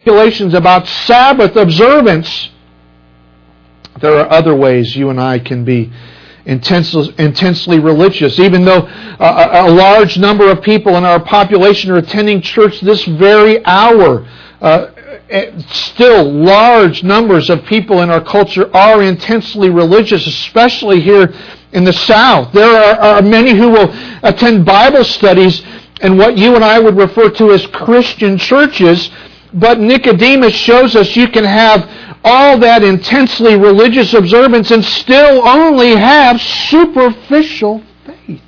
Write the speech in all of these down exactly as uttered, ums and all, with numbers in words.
regulations about Sabbath observance, there are other ways you and I can be intensely, intensely religious. Even though a, a large number of people in our population are attending church this very hour, uh, still large numbers of people in our culture are intensely religious, especially here in the South. There are, are many who will attend Bible studies in what you and I would refer to as Christian churches, but Nicodemus shows us you can have all that intensely religious observance and still only have superficial faith.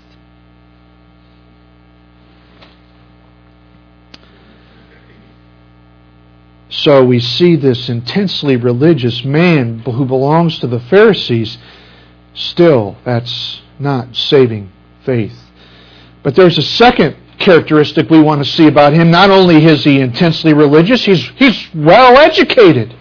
So we see this intensely religious man who belongs to the Pharisees. Still, that's not saving faith. But there's a second characteristic we want to see about him. Not only is he intensely religious, he's, he's well educated.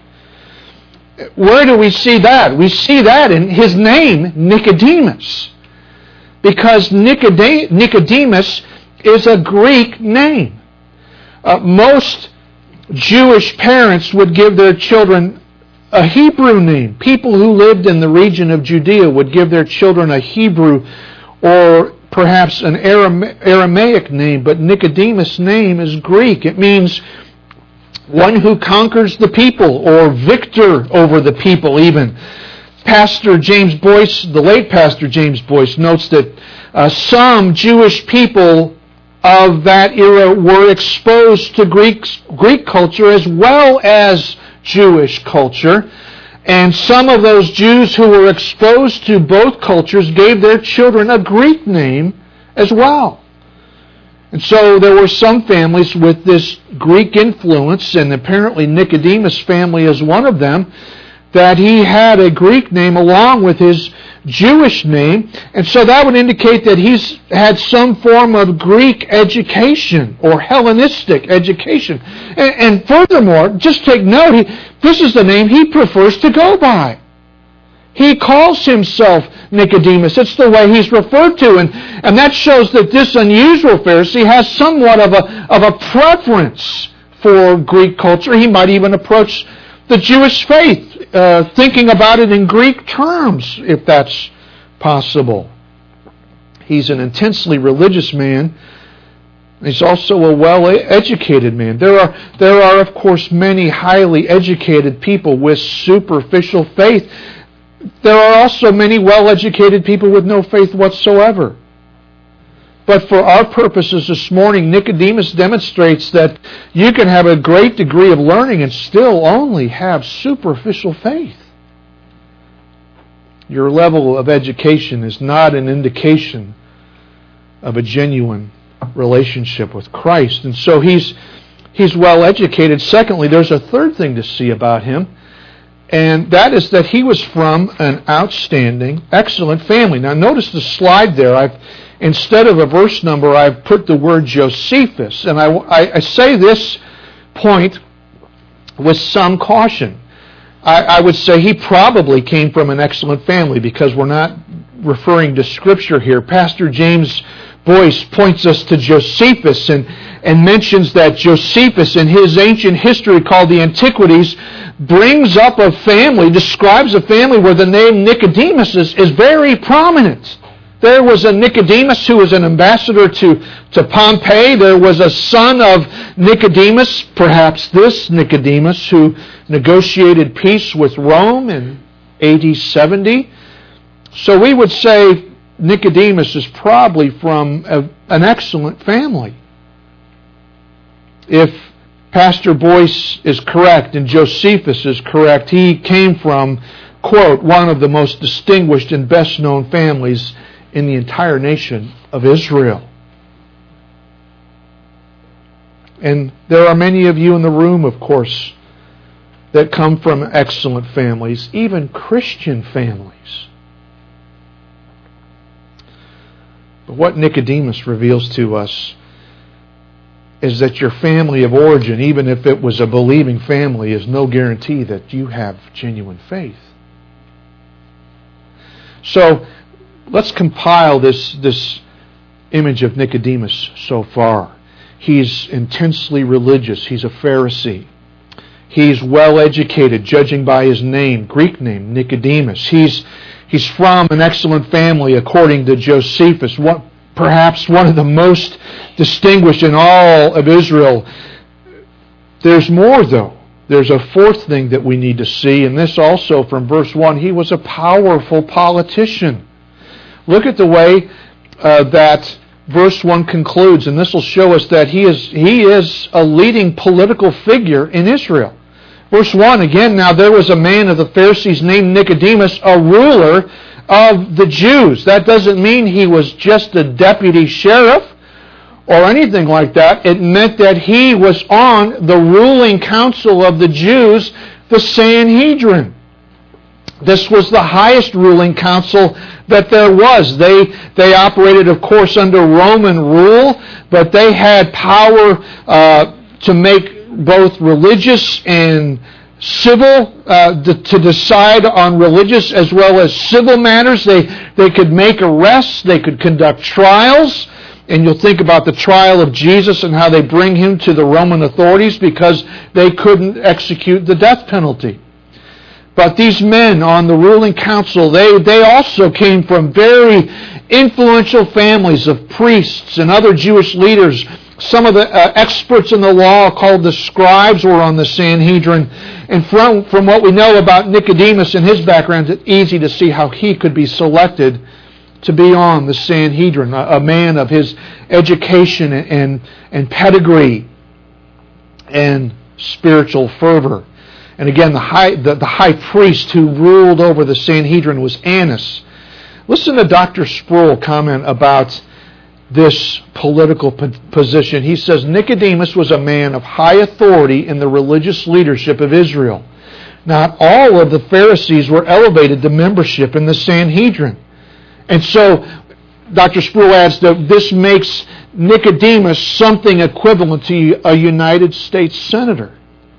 Where do we see that? We see that in his name, Nicodemus. Because Nicodemus is a Greek name. Uh, most Jewish parents would give their children a Hebrew name. People who lived in the region of Judea would give their children a Hebrew or perhaps an Aramaic name, but Nicodemus' name is Greek. It means one who conquers the people, or victor over the people even. Pastor James Boyce, the late Pastor James Boyce, notes that uh, some Jewish people of that era were exposed to Greek, Greek culture as well as Jewish culture. And some of those Jews who were exposed to both cultures gave their children a Greek name as well. And so there were some families with this Greek influence, and apparently Nicodemus' family is one of them, that he had a Greek name along with his Jewish name. And so that would indicate that he's had some form of Greek education or Hellenistic education. And, and furthermore, just take note, he, this is the name he prefers to go by. He calls himself Nicodemus. It's the way he's referred to. And, and that shows that this unusual Pharisee has somewhat of a, of a preference for Greek culture. He might even approach the Jewish faith, uh, thinking about it in Greek terms, if that's possible. He's an intensely religious man. He's also a well-educated man. There are, there are, of course, many highly educated people with superficial faith. There are also many well-educated people with no faith whatsoever. But for our purposes this morning, Nicodemus demonstrates that you can have a great degree of learning and still only have superficial faith. Your level of education is not an indication of a genuine relationship with Christ. And so he's, he's well educated. Secondly, there's a third thing to see about him, and that is that he was from an outstanding, excellent family. Now notice the slide there. I've Instead of a verse number, I've put the word Josephus. And I, I, I say this point with some caution. I, I would say he probably came from an excellent family because we're not referring to Scripture here. Pastor James Boyce points us to Josephus and, and mentions that Josephus, in his ancient history called the Antiquities, brings up a family, describes a family where the name Nicodemus is, is very prominent. There was a Nicodemus who was an ambassador to, to Pompey. There was a son of Nicodemus, perhaps this Nicodemus, who negotiated peace with Rome in A D seventy. So we would say Nicodemus is probably from a, an excellent family. If Pastor Boyce is correct and Josephus is correct, he came from, quote, one of the most distinguished and best-known families in the entire nation of Israel. And there are many of you in the room, of course, that come from excellent families, even Christian families. But what Nicodemus reveals to us is that your family of origin, even if it was a believing family, is no guarantee that you have genuine faith. So, let's compile this, this image of Nicodemus so far. He's intensely religious. He's a Pharisee. He's well educated, judging by his name, Greek name, Nicodemus. He's he's from an excellent family, according to Josephus, what, perhaps one of the most distinguished in all of Israel. There's more, though. There's a fourth thing that we need to see, and this also from verse one. He was a powerful politician. Look at the way uh, that verse one concludes, and this will show us that he is he is a leading political figure in Israel. Verse one, again, now there was a man of the Pharisees named Nicodemus, a ruler of the Jews. That doesn't mean he was just a deputy sheriff or anything like that. It meant that he was on the ruling council of the Jews, the Sanhedrin. This was the highest ruling council that there was. They they operated, of course, under Roman rule, but they had power uh, to make both religious and civil, uh, to decide on religious as well as civil matters. They they could make arrests, they could conduct trials, and you'll think about the trial of Jesus and how they bring him to the Roman authorities because they couldn't execute the death penalty. But these men on the ruling council, they, they also came from very influential families of priests and other Jewish leaders. Some of the uh, experts in the law, called the scribes, were on the Sanhedrin. And from, from what we know about Nicodemus and his background, it's easy to see how he could be selected to be on the Sanhedrin, a, a man of his education and, and, and pedigree and spiritual fervor. And again, the high, the, the high priest who ruled over the Sanhedrin was Annas. Listen to Doctor Sproul comment about this political position. He says, Nicodemus was a man of high authority in the religious leadership of Israel. Not all of the Pharisees were elevated to membership in the Sanhedrin. And so, Doctor Sproul adds that this makes Nicodemus something equivalent to a United States senator.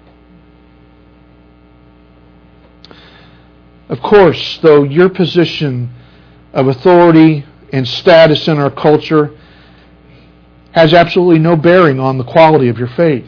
Of course, though, your position of authority and status in our culture has absolutely no bearing on the quality of your faith.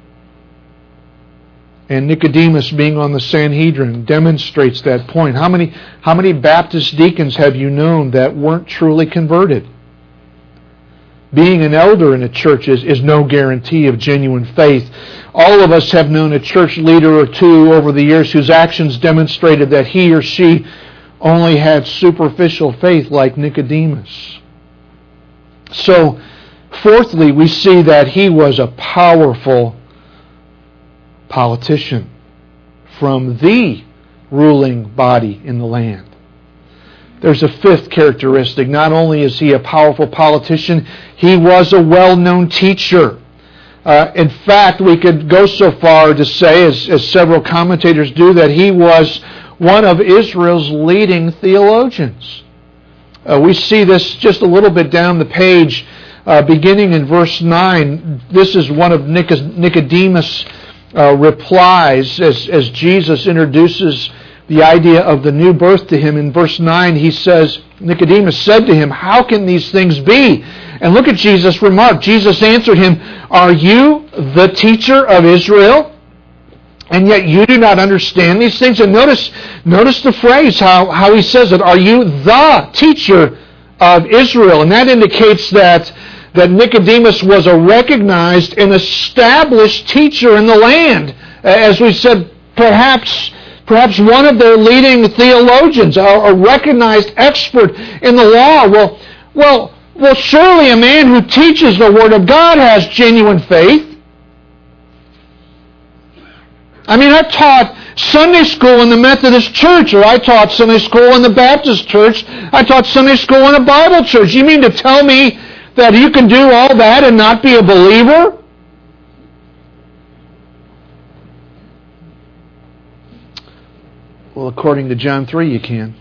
And Nicodemus being on the Sanhedrin demonstrates that point. How many, how many Baptist deacons have you known that weren't truly converted? Being an elder in a church is, is no guarantee of genuine faith. All of us have known a church leader or two over the years whose actions demonstrated that he or she only had superficial faith, like Nicodemus. So, fourthly, we see that he was a powerful politician from the ruling body in the land. There's a fifth characteristic. Not only is he a powerful politician, he was a well-known teacher. Uh, in fact, we could go so far to say, as, as several commentators do, that he was one of Israel's leading theologians. Uh, we see this just a little bit down the page, uh, beginning in verse nine. This is one of Nicodemus' uh, replies as, as Jesus introduces the idea of the new birth to him. In verse nine, he says, Nicodemus said to him, "How can these things be?" And look at Jesus' remark. Jesus answered him, "Are you the teacher of Israel, and yet you do not understand these things?" And notice, notice the phrase, how, how he says it. Are you the teacher of Israel? And that indicates that, that Nicodemus was a recognized and established teacher in the land. As we said, perhaps perhaps one of their leading theologians, a, a recognized expert in the law. Well, well, well, surely a man who teaches the Word of God has genuine faith. I mean, I taught Sunday school in the Methodist church, or I taught Sunday school in the Baptist church. I taught Sunday school in a Bible church. You mean to tell me that you can do all that and not be a believer? Well, according to John three, you can.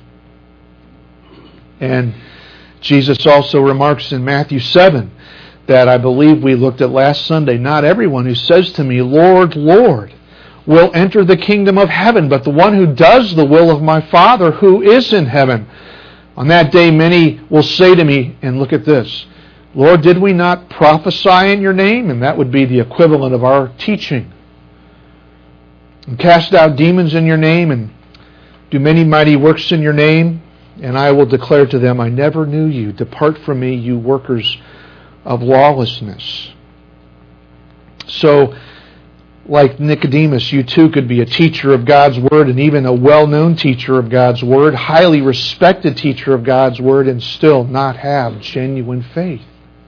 And Jesus also remarks in Matthew seven that I believe we looked at last Sunday, "Not everyone who says to me, 'Lord, Lord,' will enter the kingdom of heaven, but the one who does the will of my Father who is in heaven. On that day many will say to me," and look at this, "Lord, did we not prophesy in your name?" And that would be the equivalent of our teaching. and cast out demons in your name, and do many mighty works in your name, and I will declare to them, I never knew you. Depart from me, you workers of lawlessness. So, like Nicodemus, you too could be a teacher of God's Word, and even a well-known teacher of God's Word, highly respected teacher of God's Word, and still not have genuine faith.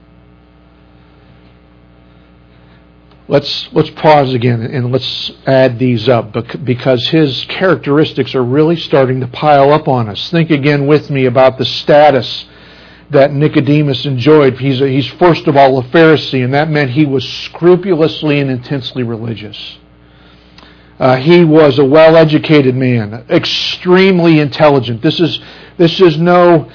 Let's let's pause again and let's add these up, because his characteristics are really starting to pile up on us. Think again with me about the status that Nicodemus enjoyed. He's, a, he's first of all a Pharisee, and that meant he was scrupulously and intensely religious. Uh, he was a well-educated man, extremely intelligent. This is, this is no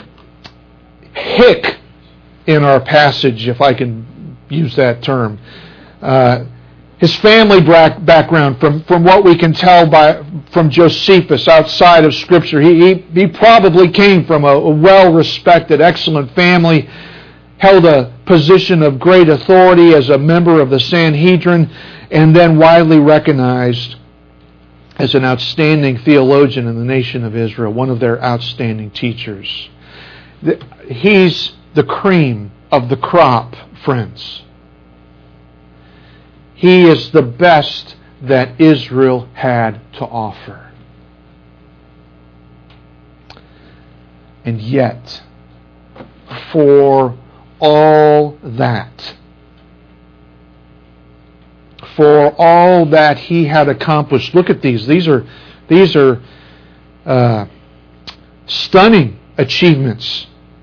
hick in our passage, if I can use that term. Uh, his family background, from, from what we can tell by from Josephus outside of Scripture, he, he, he probably came from a, a well-respected, excellent family, held a position of great authority as a member of the Sanhedrin, and then widely recognized as an outstanding theologian in the nation of Israel, one of their outstanding teachers. He's the cream of the crop, friends. He is the best that Israel had to offer. And yet, for all that, for all that he had accomplished, look at these. These are, these are uh, stunning achievements.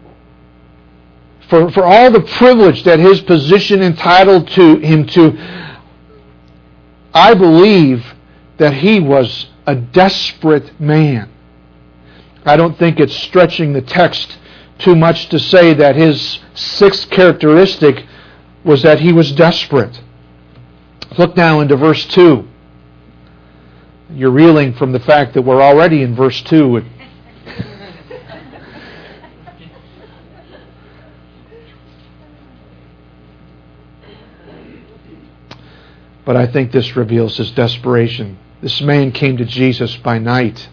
For, for all the privilege that his position entitled to him to, I believe that he was a desperate man. I don't think it's stretching the text too much to say that his sixth characteristic was that he was desperate. Look now into verse two. You're reeling from the fact that we're already in verse two. But I think this reveals his desperation. This man came to Jesus by night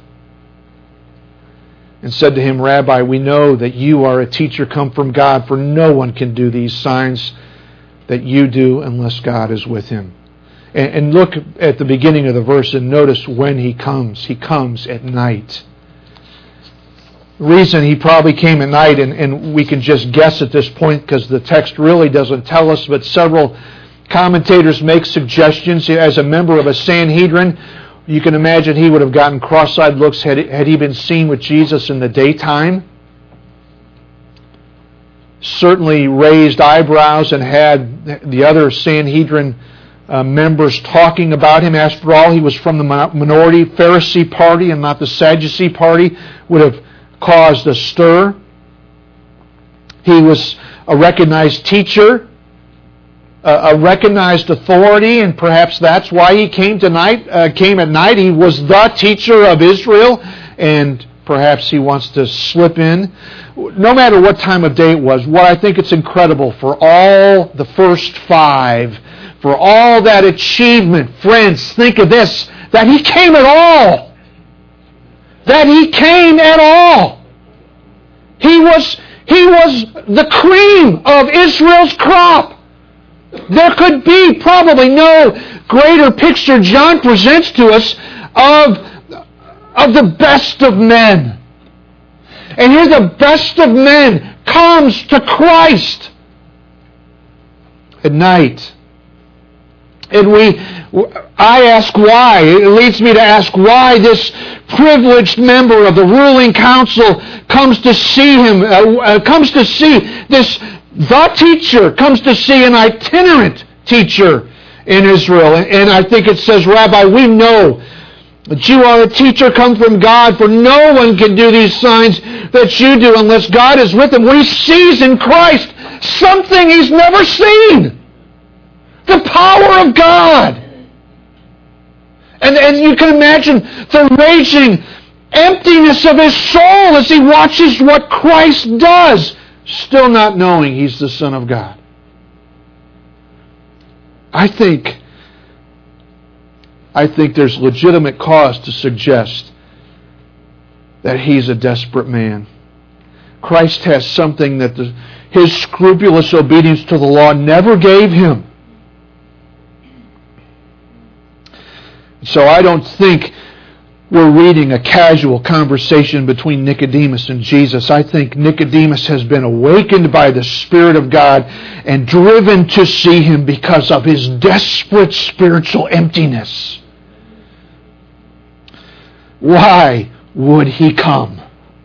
and said to him, Rabbi, we know that you are a teacher come from God, for no one can do these signs that you do unless God is with him. And, and look at the beginning of the verse and notice when he comes. He comes at night. The reason he probably came at night, and, and we can just guess at this point because the text really doesn't tell us, but several commentators make suggestions. As a member of a Sanhedrin, you can imagine he would have gotten cross-eyed looks had, had he been seen with Jesus in the daytime. Certainly raised eyebrows and had the other Sanhedrin uh, members talking about him. After all, he was from the minority Pharisee party and not the Sadducee party. Would have caused a stir. He was a recognized teacher, a recognized authority, and perhaps that's why he came tonight. Uh, came at night. He was the teacher of Israel, and perhaps he wants to slip in. No matter what time of day it was, what I think it's incredible for all the first five, for all that achievement, friends, think of this: that he came at all. That he came at all. He was he was the cream of Israel's crop. There could be probably no greater picture John presents to us of, of the best of men. And here the best of men comes to Christ at night. And we, I ask why. It leads me to ask why this privileged member of the ruling council comes to see him, uh, comes to see this The teacher comes to see an itinerant teacher in Israel. And I think it says, Rabbi, we know that you are a teacher come from God, for no one can do these signs that you do unless God is with him. What he sees in Christ, something he's never seen. The power of God. And, and you can imagine the raging emptiness of his soul as he watches what Christ does, still not knowing he's the Son of God. I think I think there's legitimate cause to suggest that he's a desperate man. Christ has something that the, his scrupulous obedience to the law never gave him. So I don't think we're reading a casual conversation between Nicodemus and Jesus. I think Nicodemus has been awakened by the Spirit of God and driven to see Him because of his desperate spiritual emptiness. Why would He come?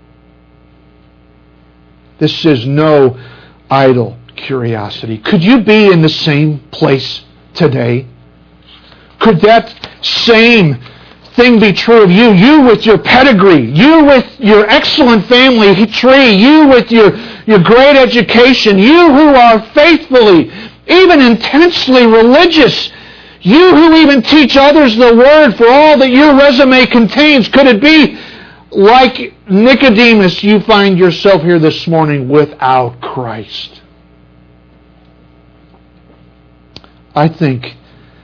This is no idle curiosity. Could you be in the same place today? Could that same thing be true of you? You with your pedigree, you with your excellent family tree, you with your, your great education, you who are faithfully, even intensely religious, you who even teach others the Word for all that your resume contains. Could it be like Nicodemus, you find yourself here this morning without Christ? I think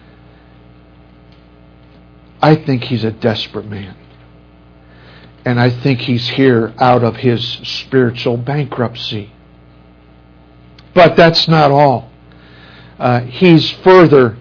I think he's a desperate man. And I think he's here out of his spiritual bankruptcy. But that's not all. Uh, he's further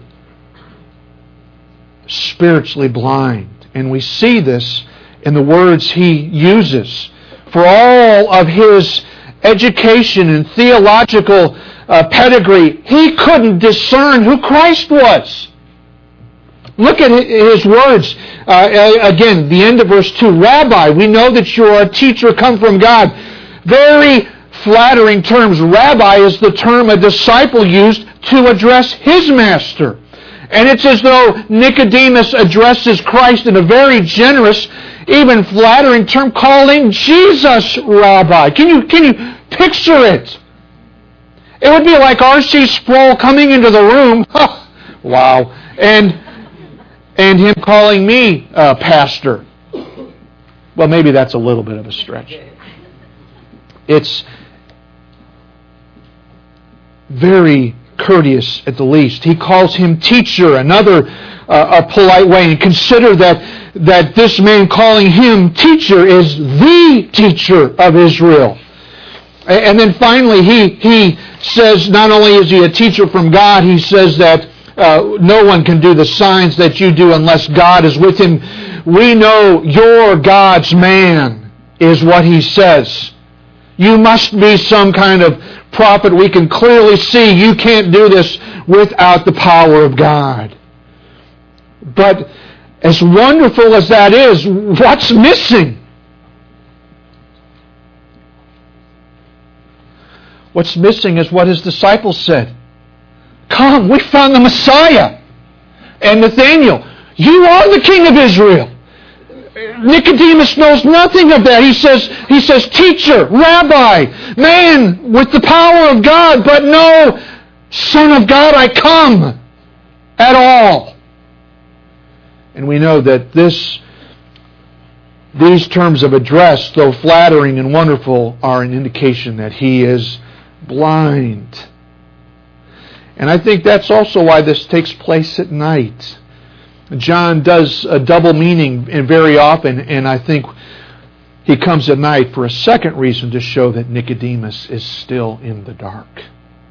spiritually blind. And we see this in the words he uses. For all of his education and theological uh, pedigree, he couldn't discern who Christ was. Look at his words. Uh, again, the end of verse two. Rabbi, we know that you're a teacher come from God. Very flattering terms. Rabbi is the term a disciple used to address his master. And it's as though Nicodemus addresses Christ in a very generous, even flattering term, calling Jesus Rabbi. Can you, can you picture it? It would be like R C Sproul coming into the room. Wow. And And him calling me uh, pastor. Well, maybe that's a little bit of a stretch. It's very courteous at the least. He calls him teacher, another uh, a polite way. And consider that, that this man calling him teacher is the teacher of Israel. And then finally he, he says not only is he a teacher from God, he says that Uh, no one can do the signs that you do unless God is with him. We know you're God's man, is what he says. You must be some kind of prophet. We can clearly see you can't do this without the power of God. But as wonderful as that is, what's missing? What's missing is what his disciples said. Come, we found the Messiah. And Nathanael, you are the King of Israel. Nicodemus knows nothing of that. He says, he says, teacher, rabbi, man with the power of God, but no, Son of God, I come at all. And we know that this, these terms of address, though flattering and wonderful, are an indication that he is blind. And I think that's also why this takes place at night. John does a double meaning very often, and I think he comes at night for a second reason to show that Nicodemus is still in the dark.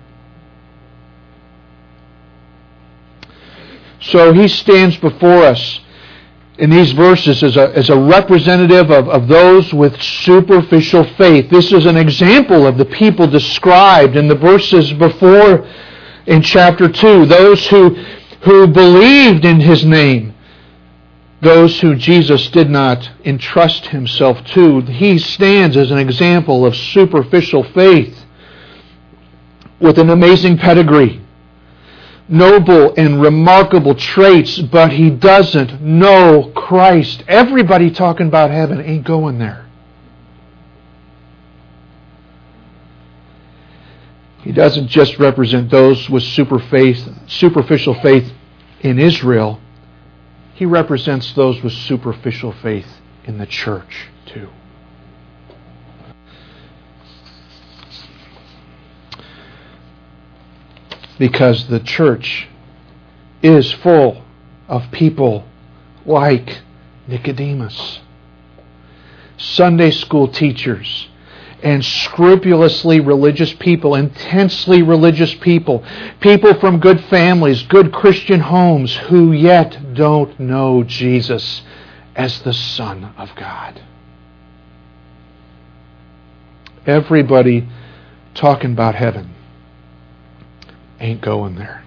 So he stands before us in these verses as a, as a representative of, of those with superficial faith. This is an example of the people described in the verses before in chapter two, those who, who believed in His name, those who Jesus did not entrust Himself to. He stands as an example of superficial faith with an amazing pedigree, noble and remarkable traits, but he doesn't know Christ. Everybody talking about heaven ain't going there. He doesn't just represent those with super faith, superficial faith in Israel. He represents those with superficial faith in the church too. Because the church is full of people like Nicodemus. Sunday school teachers and scrupulously religious people, intensely religious people, people from good families, good Christian homes, who yet don't know Jesus as the Son of God. Everybody talking about heaven ain't going there.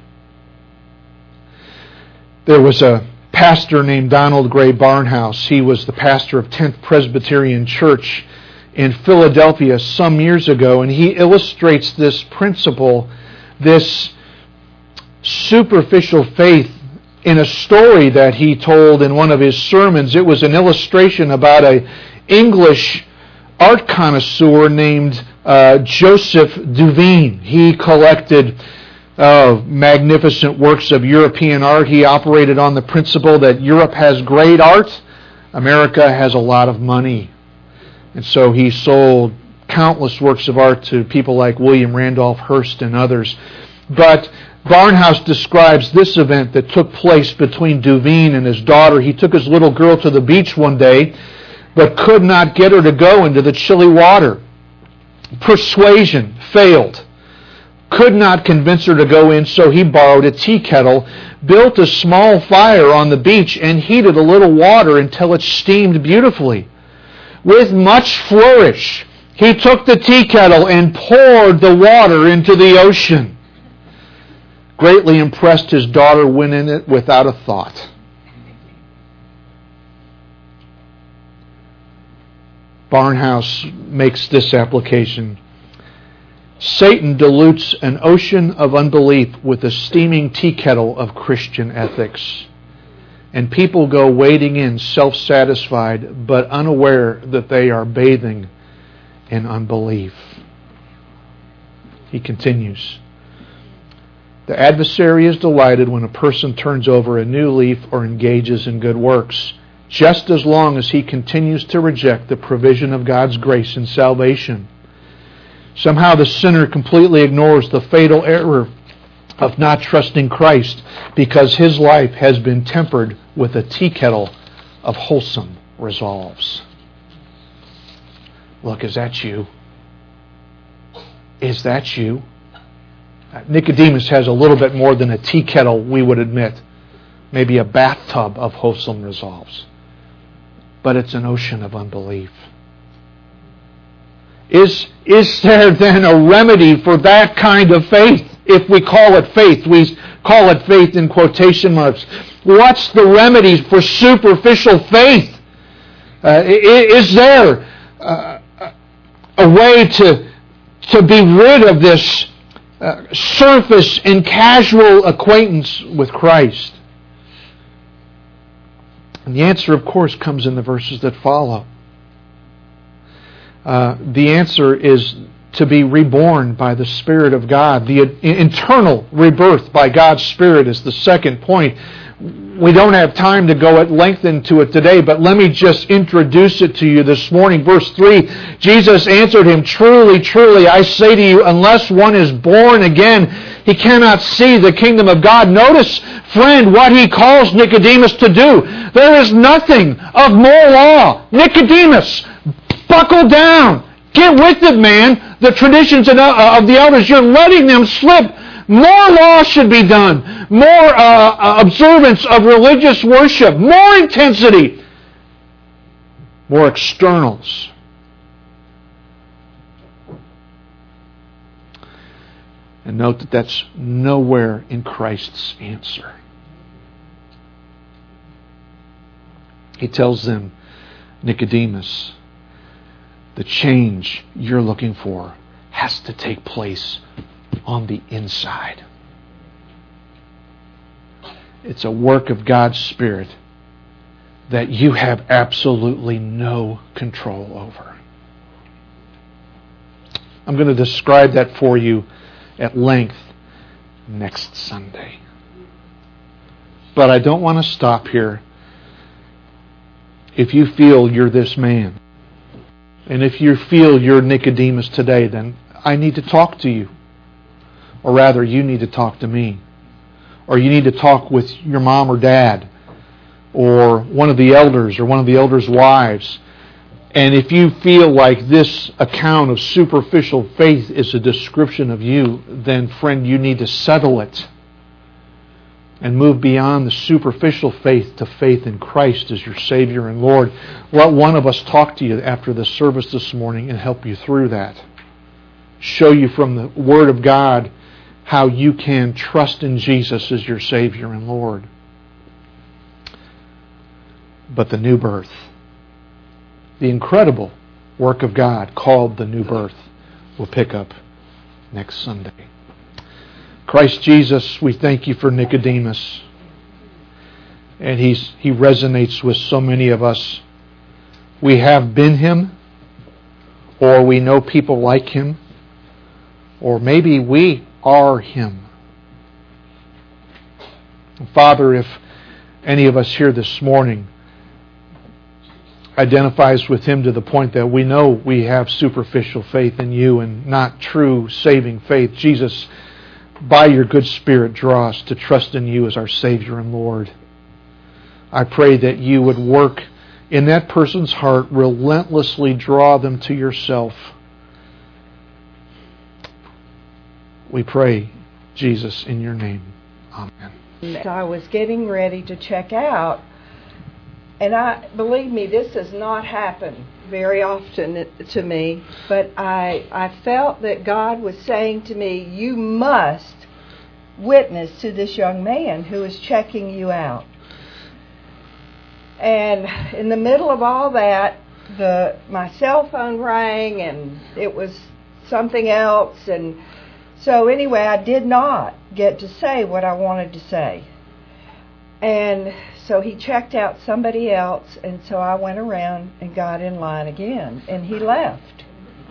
There was a pastor named Donald Gray Barnhouse. He was the pastor of tenth Presbyterian Church in Philadelphia some years ago, and he illustrates this principle, this superficial faith, in a story that he told in one of his sermons. It was an illustration about an English art connoisseur named uh, Joseph Duveen. He collected uh, magnificent works of European art. He operated on the principle that Europe has great art, America has a lot of money. And so he sold countless works of art to people like William Randolph Hearst and others. But Barnhouse describes this event that took place between Duveen and his daughter. He took his little girl to the beach one day, but could not get her to go into the chilly water. Persuasion failed. Could not convince her to go in, so he borrowed a tea kettle, built a small fire on the beach, and heated a little water until it steamed beautifully. With much flourish, he took the tea kettle and poured the water into the ocean. Greatly impressed, his daughter went in it without a thought. Barnhouse makes this application. Satan dilutes an ocean of unbelief with a steaming tea kettle of Christian ethics. And people go wading in self-satisfied, but unaware that they are bathing in unbelief. He continues. The adversary is delighted when a person turns over a new leaf or engages in good works, just as long as he continues to reject the provision of God's grace and salvation. Somehow the sinner completely ignores the fatal error of not trusting Christ because his life has been tempered with a tea kettle of wholesome resolves. Look, is that you? Is that you? Nicodemus has a little bit more than a tea kettle, we would admit. Maybe a bathtub of wholesome resolves. But it's an ocean of unbelief. Is, is there then a remedy for that kind of faith? If we call it faith, we call it faith in quotation marks. What's the remedy for superficial faith? Uh, is there uh, a way to, to be rid of this uh, surface and casual acquaintance with Christ? And the answer, of course, comes in the verses that follow. Uh, the answer is to be reborn by the Spirit of God. The internal rebirth by God's Spirit is the second point. We don't have time to go at length into it today, but let me just introduce it to you this morning. Verse three, Jesus answered him, "Truly, truly, I say to you, unless one is born again, he cannot see the kingdom of God." Notice, friend, what he calls Nicodemus to do. There is nothing of more law. Nicodemus, buckle down. Get with it, man. The traditions of the elders, you're letting them slip. More law should be done. More uh, observance of religious worship. More intensity. More externals. And note that that's nowhere in Christ's answer. He tells them, Nicodemus, the change you're looking for has to take place on the inside. It's a work of God's Spirit that you have absolutely no control over. I'm going to describe that for you at length next Sunday. But I don't want to stop here. If you feel you're this man, and if you feel you're Nicodemus today, then I need to talk to you. Or rather, you need to talk to me. Or you need to talk with your mom or dad. or one of the elders or one of the elders' wives. And if you feel like this account of superficial faith is a description of you, then friend, you need to settle it and move beyond the superficial faith to faith in Christ as your Savior and Lord. Let one of us talk to you after the service this morning and help you through that. Show you from the Word of God how you can trust in Jesus as your Savior and Lord. But the new birth, the incredible work of God called the new birth, we'll pick up next Sunday. Christ Jesus, we thank you for Nicodemus. And he's he resonates with so many of us. We have been him, or we know people like him, or maybe we are him. Father, if any of us here this morning identifies with him to the point that we know we have superficial faith in you and not true saving faith, Jesus, by your good Spirit, draw us to trust in you as our Savior and Lord. I pray that you would work in that person's heart, relentlessly draw them to yourself. We pray, Jesus, in your name. Amen. I was getting ready to check out, and I believe me, this does not happen very often to me, but I I felt that God was saying to me, you must witness to this young man who is checking you out. And in the middle of all that, the my cell phone rang, and it was something else, and so anyway, I did not get to say what I wanted to say. And so he checked out somebody else, and so I went around and got in line again, and he left.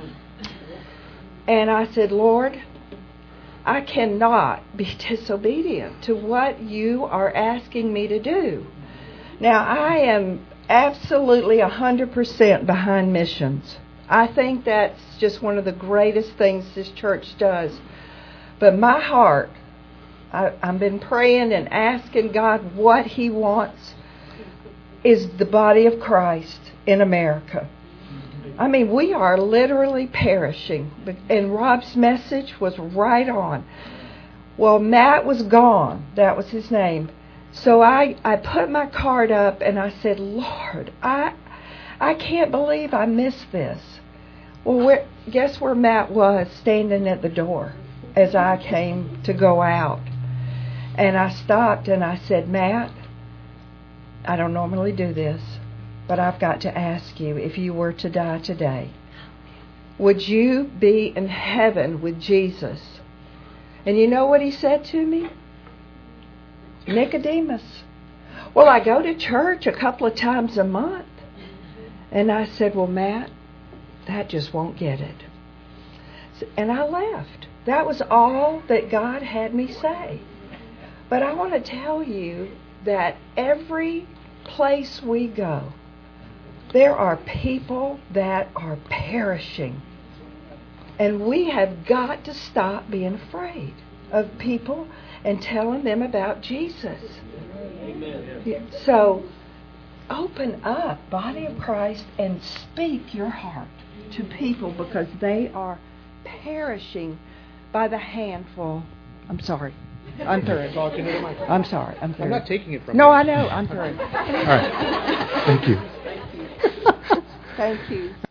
And I said, Lord, I cannot be disobedient to what you are asking me to do. Now, I am absolutely one hundred percent behind missions. I think that's just one of the greatest things this church does. But my heart, I, I've been praying and asking God what he wants is the body of Christ in America. I mean, we are literally perishing. And Rob's message was right on. Well, Matt was gone. That was his name. So I, I put my card up and I said, Lord, I I can't believe I missed this. Well, where, guess where Matt was, standing at the door as I came to go out. And I stopped and I said, Matt, I don't normally do this, but I've got to ask you, if you were to die today, would you be in heaven with Jesus? And you know what he said to me? Nicodemus, well, I go to church a couple of times a month. And I said, well, Matt, that just won't get it. And I left. That was all that God had me say. But I want to tell you that every place we go, there are people that are perishing. And we have got to stop being afraid of people and telling them about Jesus. Amen. So, open up, body of Christ, and speak your heart to people because they are perishing by the handful. I'm sorry. I'm through. I'm sorry. I'm through. I'm not taking it from no, you. No, I know. I'm through. All right. Thank you. Thank you.